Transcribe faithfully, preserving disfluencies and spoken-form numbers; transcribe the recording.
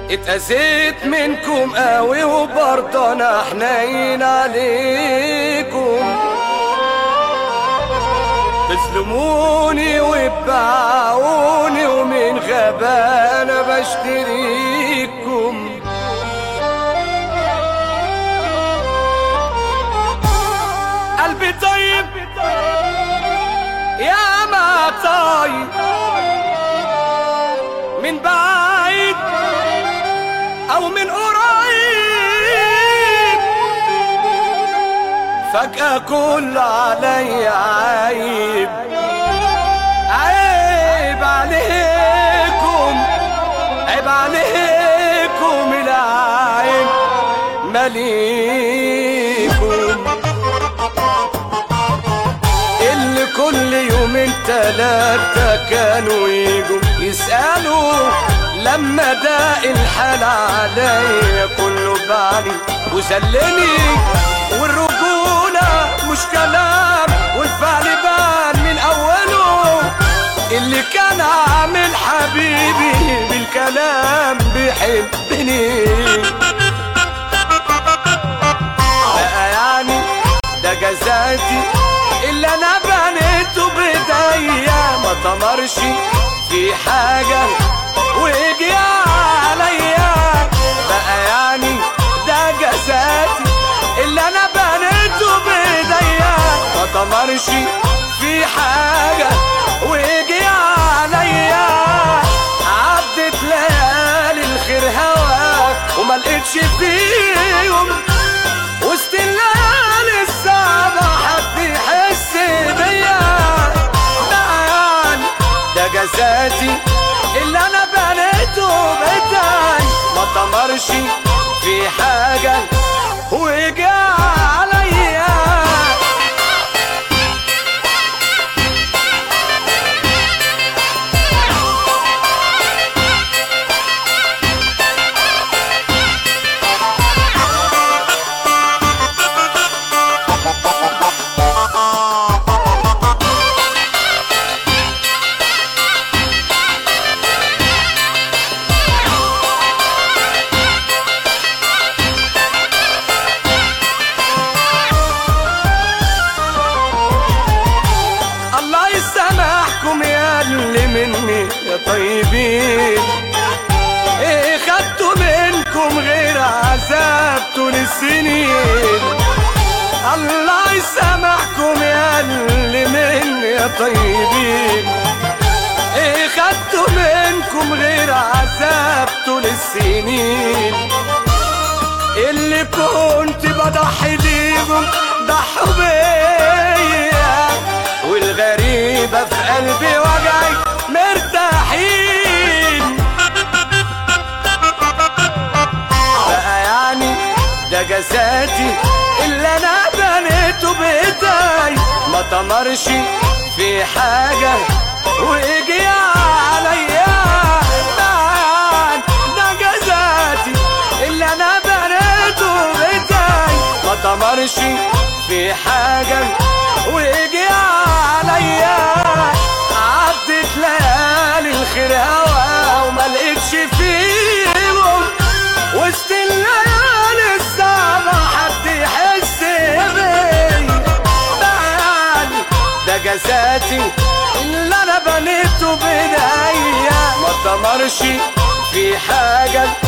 اتأذيت منكم قوي وبرضه انا حنين عليكم، تظلموني وتباعوني ومن غبانا بشتريكم. قلبي طيب يا ما طيب من بعيد او من قريب، فجأة كل علي عيب. عيب عليكم عيب عليكم العيب مليكم، اللي كل يومين تلاتة كانوا يجوا يسألوا لما داق الحال عليا كله بعلي وسلني. والرجولة مش كلام والفعل بان من أوله، اللي كان عامل حبيبي بالكلام بيحبني. بقى يعني ده جزاتي اللي أنا بنيته بإيديا، ما طمرش في حاجة ويجي عليا. بقى يعني ده جزاتي اللي انا بنيته بايديا، ما طمرش في حاجه ويجي عليا. عدت ليالي الخير هواك وما لقيتش فيهم، وسط الليالي الصعبه حد يحس بيا. ده يعني ده جزاتي اللي انا بنيته بايدي، ما طمرش في حاجه ويجي عليا. مني يا طيبين، ايه خدتوا منكم غير عذاب طول السنين؟ الله يسامحكم يا اللي مني يا طيبين، ايه خدتوا منكم غير عذاب طول السنين؟ اللي كنت بضحي ليهم ضحوا بيا، والغريبة في قلبي وجعي مرتاحين. بقى يعني ده جزاتي اللي انا بنيته بايدي، ما طمرش في حاجة ويجي عليا. ده جزاتي اللي انا بنيته بايدي، ما طمرش في حاجة ويجي عليا. عدت ليالي الخير هوا وما لقيتش فيهم، وسط الليالي الصعبة حد يحس بيا. ده يعني ده جزاتي اللي انا بنيته بايديا، ما طمرش في حاجة